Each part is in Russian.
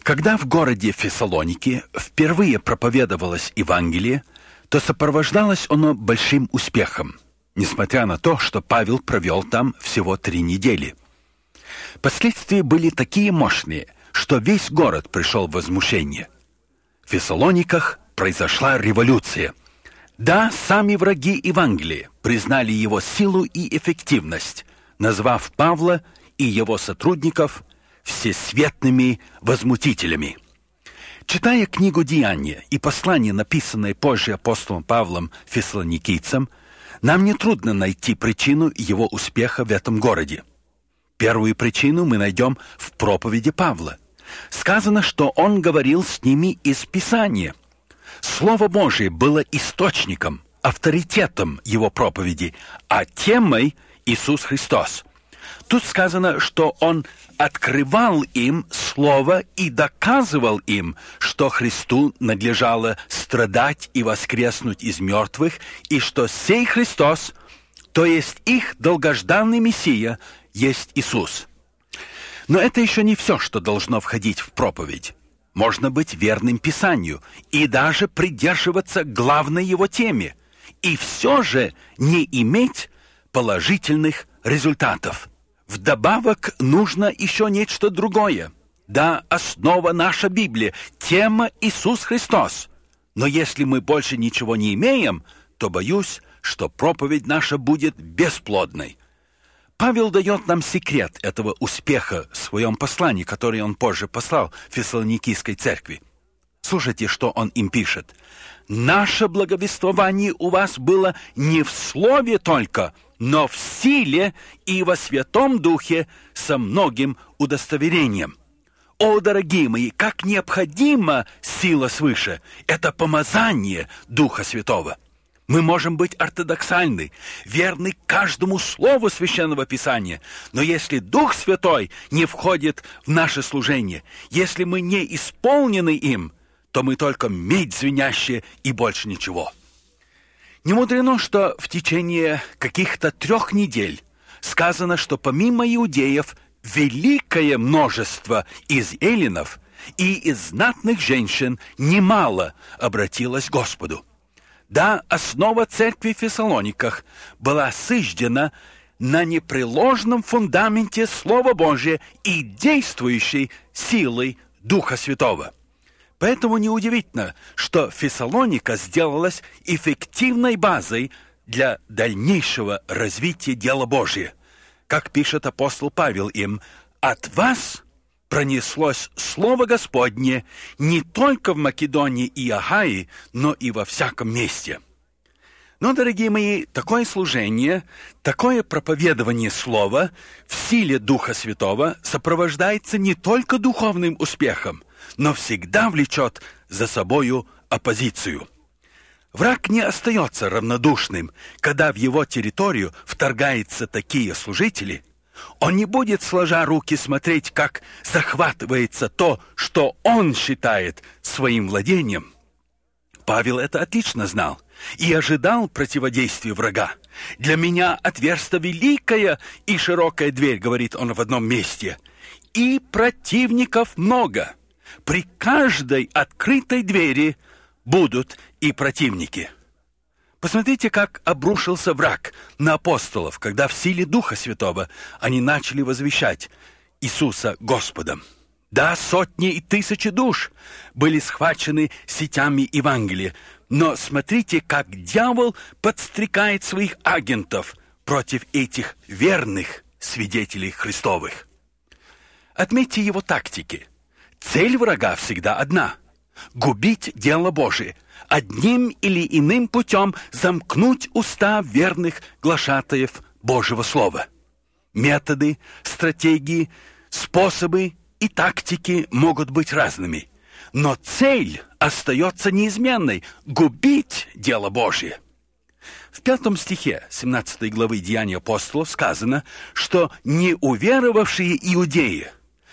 Когда в городе Фессалоники впервые проповедовалось Евангелие, то сопровождалось оно большим успехом, несмотря на то, что Павел провел там всего 3 недели. Последствия были такие мощные, что весь город пришел в возмущение. В Фессалониках произошла революция. Да, сами враги Евангелия признали его силу и эффективность, назвав Павла и его сотрудников всесветными возмутителями. Читая книгу «Деяния» и послание, написанное позже апостолом Павлом фессалоникийцам, нам нетрудно найти причину его успеха в этом городе. Первую причину мы найдем в проповеди Павла. Сказано, что он говорил с ними из Писания. Слово Божие было источником, авторитетом его проповеди, а темой Иисус Христос. Тут сказано, что он открывал им Слово и доказывал им, что Христу надлежало страдать и воскреснуть из мертвых, и что сей Христос, то есть их долгожданный Мессия, есть Иисус. Но это еще не все, что должно входить в проповедь. Можно быть верным Писанию и даже придерживаться главной его теме, и все же не иметь положительных результатов. Вдобавок нужно еще нечто другое. Да, основа наша Библия, тема Иисус Христос. Но если мы больше ничего не имеем, то боюсь, что проповедь наша будет бесплодной. Павел дает нам секрет этого успеха в своем послании, которое он позже послал Фессалоникийской церкви. Слушайте, что он им пишет. «Наше благовествование у вас было не в слове только, но в силе и во Святом Духе со многим удостоверением». О, дорогие мои, как необходима сила свыше! Это помазание Духа Святого. Мы можем быть ортодоксальны, верны каждому слову Священного Писания, но если Дух Святой не входит в наше служение, если мы не исполнены им, то мы только медь звенящая и больше ничего. Не мудрено, что в течение каких-то 3 недель сказано, что помимо иудеев великое множество из эллинов и из знатных женщин немало обратилось к Господу. Да, основа церкви в Фессалониках была сызждена на непреложном фундаменте Слова Божия и действующей силой Духа Святого. Поэтому неудивительно, что Фессалоника сделалась эффективной базой для дальнейшего развития дела Божия. Как пишет апостол Павел им, «От вас пронеслось Слово Господне не только в Македонии и Ахае, но и во всяком месте». Но, дорогие мои, такое служение, такое проповедование Слова в силе Духа Святого сопровождается не только духовным успехом, но всегда влечет за собою оппозицию. Враг не остается равнодушным, когда в его территорию вторгаются такие служители. Он не будет, сложа руки, смотреть, как захватывается то, что он считает своим владением. Павел это отлично знал и ожидал противодействия врага. «Для меня отверста великая и широкая дверь», — говорит он в одном месте, — «и противников много. При каждой открытой двери будут и противники». Посмотрите, как обрушился враг на апостолов, когда в силе Духа Святого они начали возвещать Иисуса Господом. Да, сотни и тысячи душ были схвачены сетями Евангелия, но смотрите, как дьявол подстрекает своих агентов против этих верных свидетелей Христовых. Отметьте его тактики. Цель врага всегда одна – губить дело Божие, одним или иным путем замкнуть уста верных глашатаев Божьего Слова. Методы, стратегии, способы и тактики могут быть разными, но цель остается неизменной – губить дело Божие. В 5 стихе 17 главы Деяний апостолов сказано, что неуверовавшие иудеи,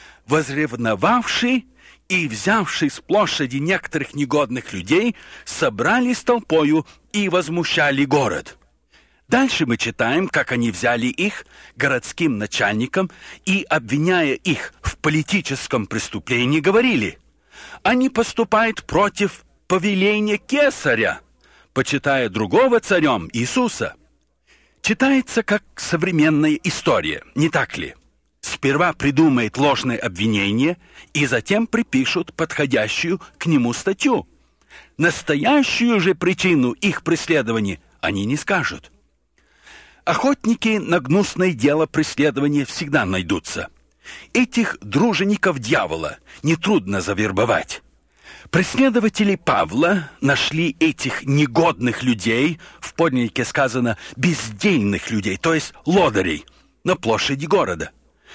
возревновавшие и взявшие с площади некоторых негодных людей, собрались толпою и возмущали город. Дальше мы читаем, как они взяли их городским начальникам и, обвиняя их в политическом преступлении, говорили: они поступают против повеления Кесаря, почитая другого царем, Иисуса. Читается как современная история, не так ли? Сперва придумает ложное обвинение и затем припишут подходящую к нему статью. Настоящую же причину их преследования они не скажут. Охотники на гнусное дело преследования всегда найдутся. Этих дружеников дьявола нетрудно завербовать. Преследователи Павла нашли этих негодных людей, в подлиннике сказано бездельных людей, то есть лодырей, на площади города.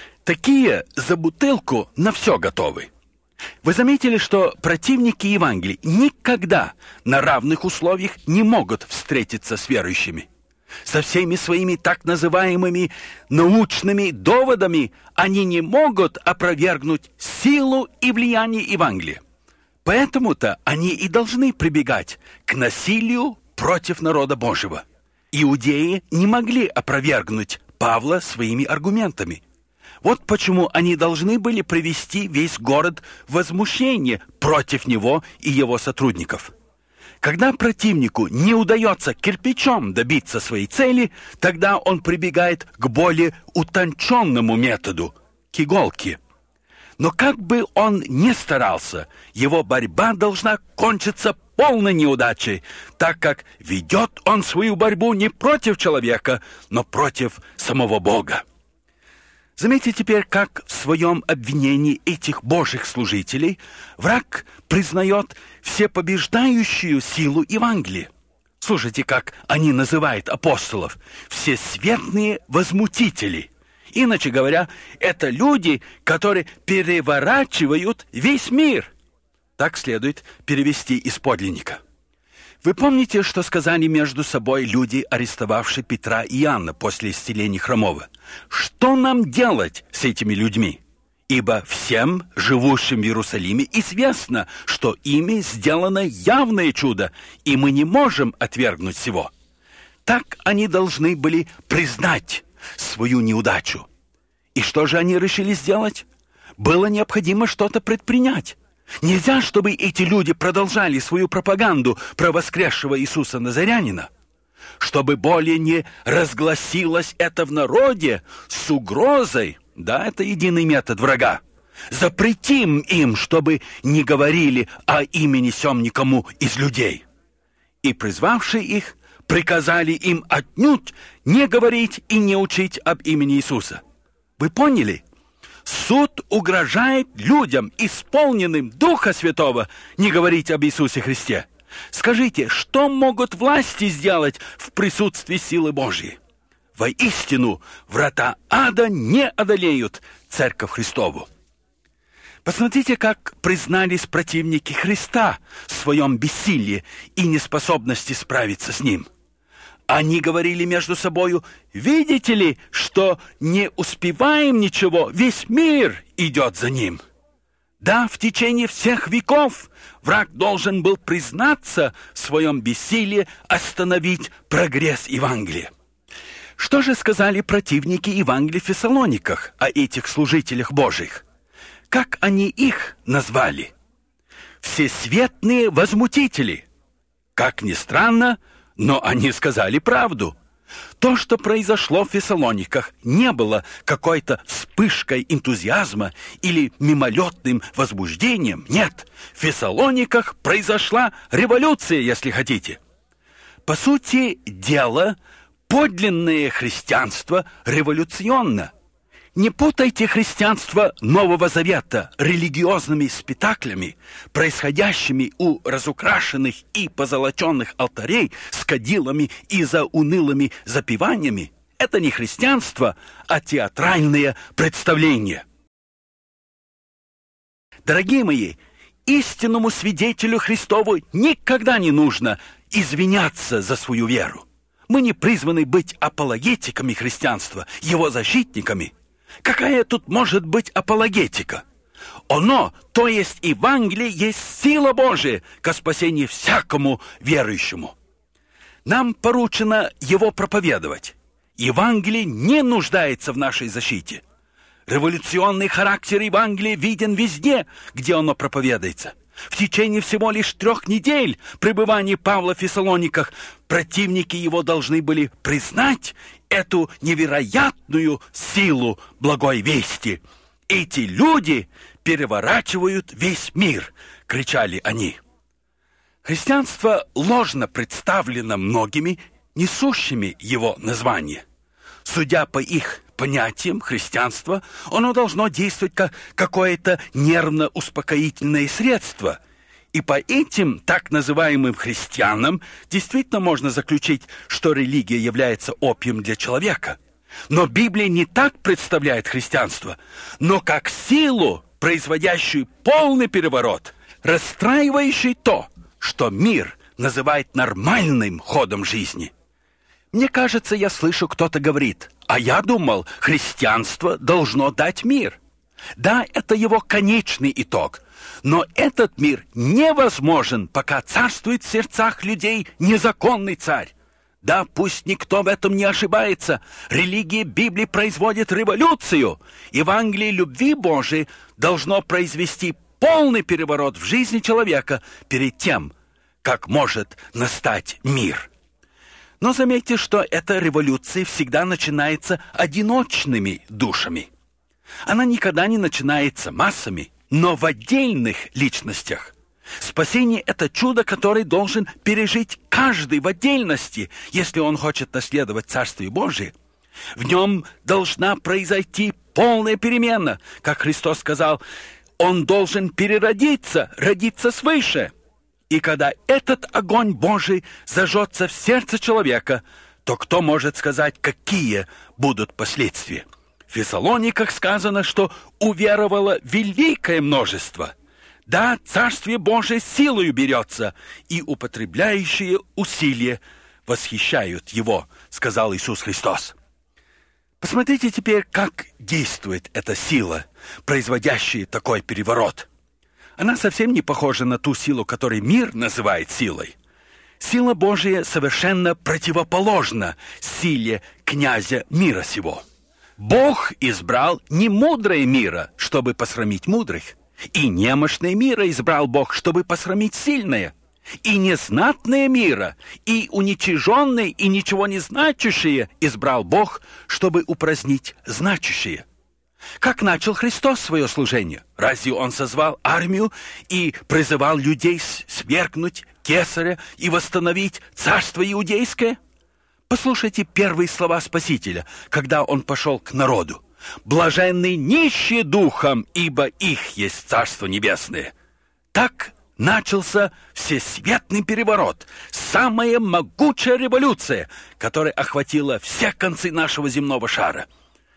Такие за бутылку на все готовы. Вы заметили, что противники Евангелия никогда на равных условиях не могут встретиться с верующими? Со всеми своими так называемыми научными доводами они не могут опровергнуть силу и влияние Евангелия. Поэтому-то они и должны прибегать к насилию против народа Божьего. Иудеи не могли опровергнуть Павла своими аргументами. Вот почему они должны были привести весь город в возмущение против него и его сотрудников. Когда противнику не удается кирпичом добиться своей цели, тогда он прибегает к более утонченному методу – к иголке. Но как бы он ни старался, его борьба должна кончиться полной неудачей, так как ведет он свою борьбу не против человека, но против самого Бога. Заметьте теперь, как в своем обвинении этих Божьих служителей враг признает всепобеждающую силу Евангелия. Слушайте, как они называют апостолов – всесветные возмутители. Иначе говоря, это люди, которые переворачивают весь мир. Так следует перевести из подлинника. Вы помните, что сказали между собой люди, арестовавшие Петра и Иоанна после исцеления хромого? Что нам делать с этими людьми? Ибо всем, живущим в Иерусалиме, известно, что ими сделано явное чудо, и мы не можем отвергнуть сего. Так они должны были признать свою неудачу. И что же они решили сделать? Было необходимо что-то предпринять. Нельзя, чтобы эти люди продолжали свою пропаганду про воскресшего Иисуса Назарянина. Чтобы более не разгласилось это в народе с угрозой, да, это единый метод врага. Запретим им, чтобы не говорили о имени сем никому из людей. И призвавшие их, приказали им отнюдь не говорить и не учить об имени Иисуса. Вы поняли? Суд угрожает людям, исполненным Духа Святого, не говорить об Иисусе Христе. Скажите, что могут власти сделать в присутствии силы Божьей? Воистину, врата ада не одолеют Церковь Христову. Посмотрите, как признались противники Христа в своем бессилии и неспособности справиться с Ним. Они говорили между собою: видите ли, что не успеваем ничего, весь мир идет за Ним. Да, в течение всех веков враг должен был признаться в своем бессилии остановить прогресс Евангелия. Что же сказали противники Евангелия в Фессалониках о этих служителях Божьих? Как они их назвали? Всесветные возмутители. Как ни странно, но они сказали правду. То, что произошло в Фессалониках, не было какой-то вспышкой энтузиазма или мимолетным возбуждением. Нет, в Фессалониках произошла революция, если хотите. По сути дела, подлинное христианство революционно. Не путайте христианство Нового Завета религиозными спектаклями, происходящими у разукрашенных и позолоченных алтарей с кадилами и за унылыми запеваниями. Это не христианство, а театральное представление. Дорогие мои, истинному свидетелю Христову никогда не нужно извиняться за свою веру. Мы не призваны быть апологетиками христианства, его защитниками. Какая тут может быть апологетика? Оно, то есть Евангелие, есть сила Божия ко спасению всякому верующему. Нам поручено его проповедовать. Евангелие не нуждается в нашей защите. Революционный характер Евангелия виден везде, где оно проповедуется. В течение всего лишь 3 недель пребывания Павла в Фессалониках противники его должны были признать эту невероятную силу благой вести. «Эти люди переворачивают весь мир!» — кричали они. Христианство ложно представлено многими, несущими его название. Судя по их понятиям христианства, оно должно действовать как какое-то нервно-успокоительное средство. И по этим так называемым христианам действительно можно заключить, что религия является опием для человека. Но Библия не так представляет христианство, но как силу, производящую полный переворот, расстраивающий то, что мир называет нормальным ходом жизни. Мне кажется, я слышу, кто-то говорит: а я думал, христианство должно дать мир. Да, это его конечный итог. Но этот мир невозможен, пока царствует в сердцах людей незаконный царь. Да, пусть никто в этом не ошибается. Религия Библии производит революцию. Евангелие любви Божией должно произвести полный переворот в жизни человека перед тем, как может настать мир. Но заметьте, что эта революция всегда начинается одиночными душами. Она никогда не начинается массами, но в отдельных личностях. Спасение – это чудо, которое должен пережить каждый в отдельности, если он хочет наследовать Царствие Божие. В нем должна произойти полная перемена. Как Христос сказал, он должен переродиться, родиться свыше. И когда этот огонь Божий зажжется в сердце человека, то кто может сказать, какие будут последствия? В Фессалониках сказано, что уверовало великое множество. Да, Царствие Божие силою берется, и употребляющие усилия восхищают его, сказал Иисус Христос. Посмотрите теперь, как действует эта сила, производящая такой переворот. Она совсем не похожа на ту силу, которую мир называет силой. Сила Божия совершенно противоположна силе князя мира сего. Бог избрал не мудрое мира, чтобы посрамить мудрых, и немощное мира избрал Бог, чтобы посрамить сильное, и незнатное мира, и уничиженное, и ничего не значащее избрал Бог, чтобы упразднить значащее. Как начал Христос свое служение? Разве Он созвал армию и призывал людей свергнуть кесаря и восстановить царство иудейское? Послушайте первые слова Спасителя, когда Он пошел к народу. «Блаженны нищие духом, ибо их есть Царство Небесное». Так начался всесветный переворот, самая могучая революция, которая охватила все концы нашего земного шара.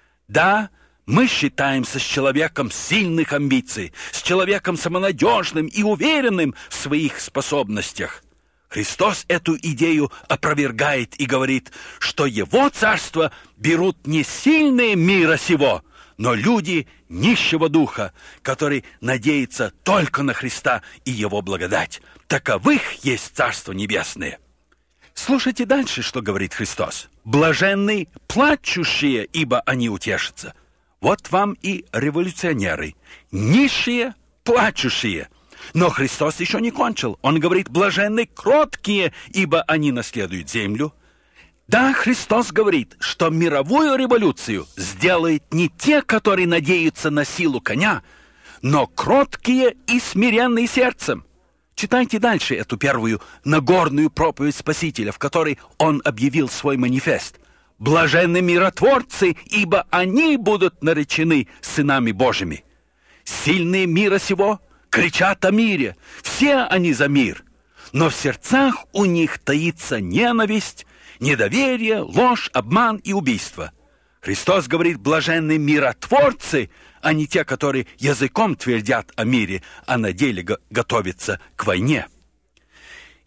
Да, мы считаемся с человеком сильных амбиций, с человеком самонадежным и уверенным в своих способностях. Христос эту идею опровергает и говорит, что Его царство берут не сильные мира сего, но люди нищего духа, которые надеются только на Христа и Его благодать. Таковых есть Царство Небесное. Слушайте дальше, что говорит Христос. «Блаженны плачущие, ибо они утешатся». Вот вам и революционеры, нищие, плачущие. Но Христос еще не кончил. Он говорит, блаженны кроткие, ибо они наследуют землю. Да, Христос говорит, что мировую революцию сделают не те, которые надеются на силу коня, но кроткие и смиренные сердцем. Читайте дальше эту первую Нагорную проповедь Спасителя, в которой Он объявил свой манифест. «Блаженны миротворцы, ибо они будут наречены сынами Божьими». Сильные мира сего кричат о мире, все они за мир, но в сердцах у них таится ненависть, недоверие, ложь, обман и убийство. Христос говорит, блаженны миротворцы, а не те, которые языком твердят о мире, а на деле готовятся к войне.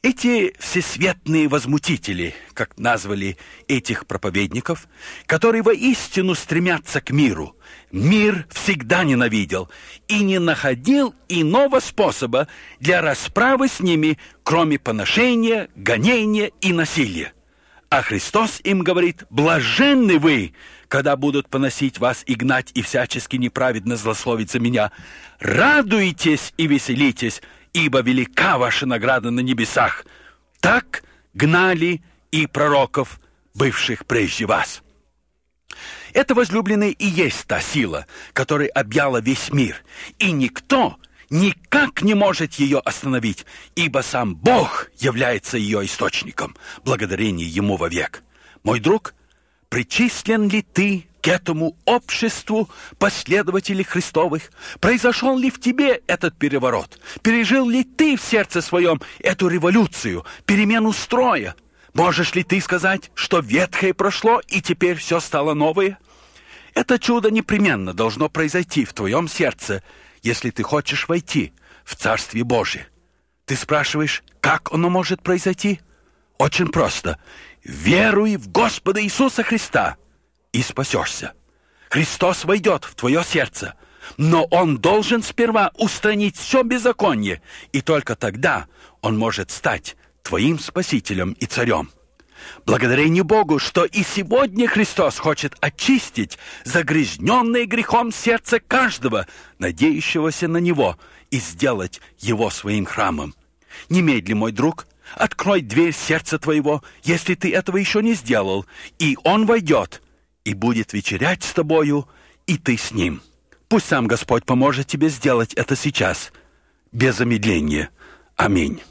Эти всесветные возмутители, как назвали этих проповедников, которые воистину стремятся к миру, мир всегда ненавидел и не находил иного способа для расправы с ними, кроме поношения, гонения и насилия. А Христос им говорит: «Блаженны вы, когда будут поносить вас и гнать, и всячески неправедно злословить за меня. Радуйтесь и веселитесь, ибо велика ваша награда на небесах. Так гнали и пророков, бывших прежде вас». Это, возлюбленные, и есть та сила, которая объяла весь мир, и никто никак не может ее остановить, ибо сам Бог является ее источником, благодарение Ему вовек. Мой друг, причислен ли ты к этому обществу последователей Христовых? Произошел ли в тебе этот переворот? Пережил ли ты в сердце своем эту революцию, перемену строя? Можешь ли ты сказать, что ветхое прошло и теперь все стало новое? Это чудо непременно должно произойти в твоем сердце, если ты хочешь войти в Царствие Божие. Ты спрашиваешь, как оно может произойти? Очень просто. Веруй в Господа Иисуса Христа и спасешься. Христос войдет в твое сердце, но Он должен сперва устранить все беззаконие, и только тогда Он может стать твоим Спасителем и Царем. Благодарение Богу, что и сегодня Христос хочет очистить загрязненное грехом сердце каждого, надеющегося на Него, и сделать Его своим храмом. Немедли, мой друг, открой дверь сердца твоего, если ты этого еще не сделал, и Он войдет и будет вечерять с тобою, и ты с Ним. Пусть сам Господь поможет тебе сделать это сейчас, без замедления. Аминь.